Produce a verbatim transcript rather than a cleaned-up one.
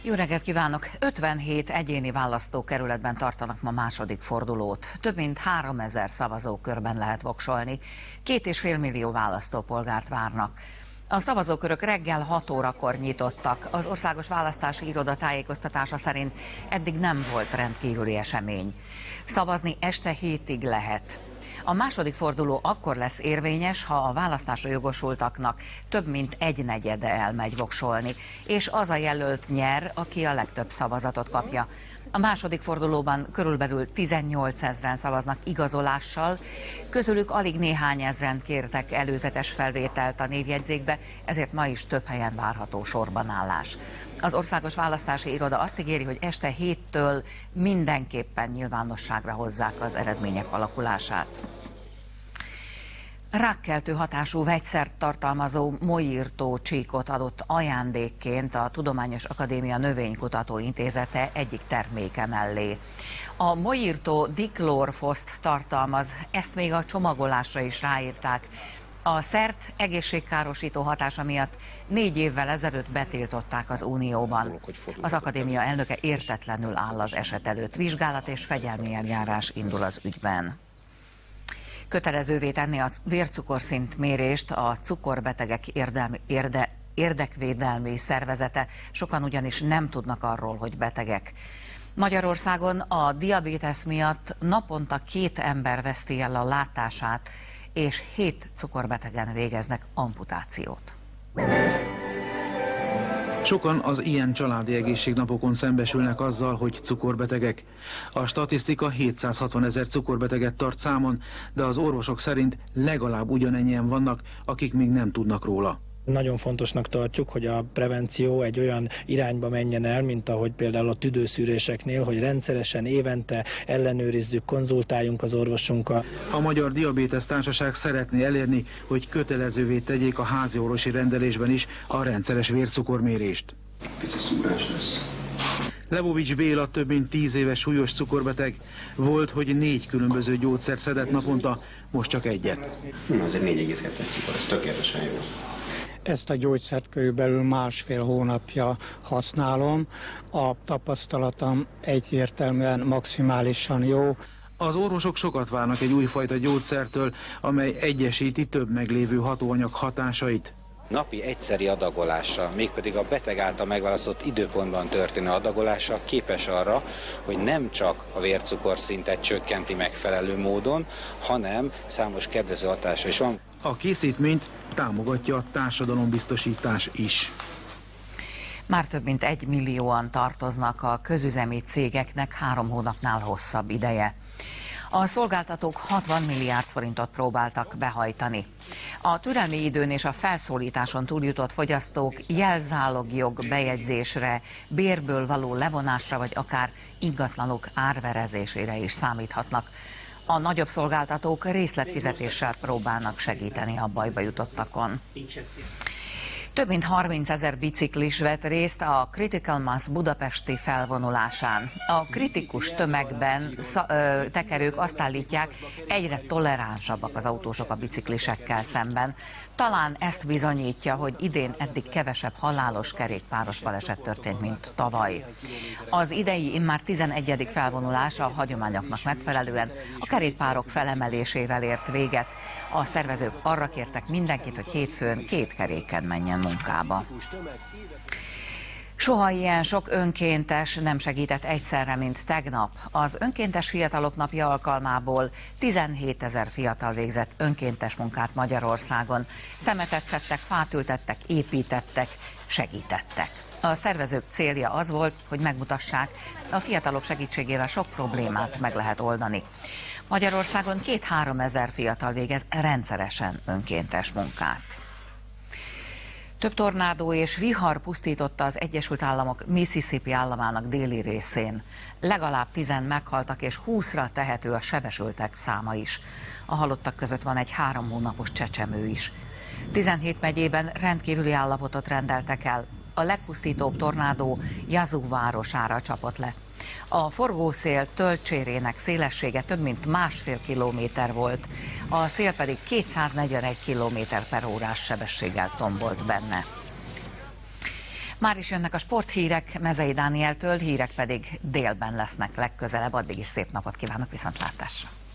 Jó reggelt kívánok! ötvenhét egyéni választókerületben tartanak ma második fordulót. Több mint háromezer szavazókörben lehet voksolni. Két és fél millió választópolgárt várnak. A szavazókörök reggel hat órakor nyitottak. Az Országos Választási Iroda tájékoztatása szerint eddig nem volt rendkívüli esemény. Szavazni este hétig lehet. A második forduló akkor lesz érvényes, ha a választásra jogosultaknak több mint egy negyede elmegy voksolni, és az a jelölt nyer, aki a legtöbb szavazatot kapja. A második fordulóban körülbelül tizennyolcezren szavaznak igazolással, közülük alig néhány ezren kértek előzetes felvételt a névjegyzékbe, ezért ma is több helyen várható sorban állás. Az Országos Választási Iroda azt ígéri, hogy este héttől mindenképpen nyilvánosságra hozzák az eredmények alakulását. Rákkeltő hatású vegyszert tartalmazó Mojírtó csíkot adott ajándékként a Tudományos Akadémia Növénykutató Intézete egyik terméke mellé. A Mojírtó diklórfoszt tartalmaz, ezt még a csomagolásra is ráírták. A szert egészségkárosító hatása miatt négy évvel ezelőtt betiltották az Unióban. Az akadémia elnöke értetlenül áll az eset előtt. Vizsgálat és fegyelmi eljárás indul az ügyben. Kötelezővé tenni a vércukorszint mérést a cukorbetegek érdelmi, érde, érdekvédelmi szervezete. Sokan ugyanis nem tudnak arról, hogy betegek. Magyarországon a diabétesz miatt naponta két ember veszti el a látását, és hét cukorbetegen végeznek amputációt. Sokan az ilyen családi egészségnapokon szembesülnek azzal, hogy cukorbetegek. A statisztika hétszázhatvanezer cukorbeteget tart számon, de az orvosok szerint legalább ugyanennyien vannak, akik még nem tudnak róla. Nagyon fontosnak tartjuk, hogy a prevenció egy olyan irányba menjen el, mint ahogy például a tüdőszűréseknél, hogy rendszeresen évente ellenőrizzük, konzultáljunk az orvosunkkal. A Magyar Diabétesz Társaság szeretné elérni, hogy kötelezővé tegyék a házi orvosi rendelésben is a rendszeres vércukormérést. Lebovics Béla több mint tíz éves súlyos cukorbeteg. Volt, hogy négy különböző gyógyszert szedett naponta, most csak egyet. Na, azért négy egész kettő cukor, ez tökéletesen jó. Ezt a gyógyszert körülbelül másfél hónapja használom. A tapasztalatom egyértelműen maximálisan jó. Az orvosok sokat várnak egy újfajta gyógyszertől, amely egyesíti több meglévő hatóanyag hatásait. Napi egyszeri adagolása, mégpedig a beteg által megválasztott időpontban történő adagolása képes arra, hogy nem csak a vércukorszintet csökkenti megfelelő módon, hanem számos kedvező hatása is van. A készítményt támogatja a társadalombiztosítás is. Már több mint egy millióan tartoznak a közüzemi cégeknek három hónapnál hosszabb ideje. A szolgáltatók hatvan milliárd forintot próbáltak behajtani. A türelmi időn és a felszólításon túljutott fogyasztók jelzálogjog bejegyzésre, bérből való levonásra vagy akár ingatlanok árverezésére is számíthatnak. A nagyobb szolgáltatók részletfizetéssel próbálnak segíteni a bajba jutottakon. Több mint harmincezer biciklis vett részt a Critical Mass budapesti felvonulásán. A kritikus tömegben ö, tekerők azt állítják, egyre toleránsabbak az autósok a biciklisekkel szemben. Talán ezt bizonyítja, hogy idén eddig kevesebb halálos kerékpáros baleset történt, mint tavaly. Az idei immár tizenegyedik felvonulás a hagyományoknak megfelelően a kerékpárok felemelésével ért véget. A szervezők arra kértek mindenkit, hogy hétfőn két keréken menjen munkába. Soha ilyen sok önkéntes nem segített egyszerre, mint tegnap. Az önkéntes fiatalok napja alkalmából tizenhétezer fiatal végzett önkéntes munkát Magyarországon. Szemetet szedtek, fát ültettek, építettek, segítettek. A szervezők célja az volt, hogy megmutassák, a fiatalok segítségével sok problémát meg lehet oldani. Magyarországon két-három ezer fiatal végez rendszeresen önkéntes munkát. Több tornádó és vihar pusztította az Egyesült Államok Mississippi államának déli részén. Legalább tizen meghaltak és húszra tehető a sebesültek száma is. A halottak között van egy három hónapos csecsemő is. tizenhét megyében rendkívüli állapotot rendeltek el. A legpusztítóbb tornádó Yazoo városára csapott le. A forgószél tölcsérének szélessége több mint másfél kilométer volt, a szél pedig kétszáznegyvenegy kilométer per órás sebességgel tombolt benne. Már is jönnek a sporthírek Mezei Dánieltől, hírek pedig délben lesznek legközelebb. Addig is szép napot kívánok, viszontlátásra!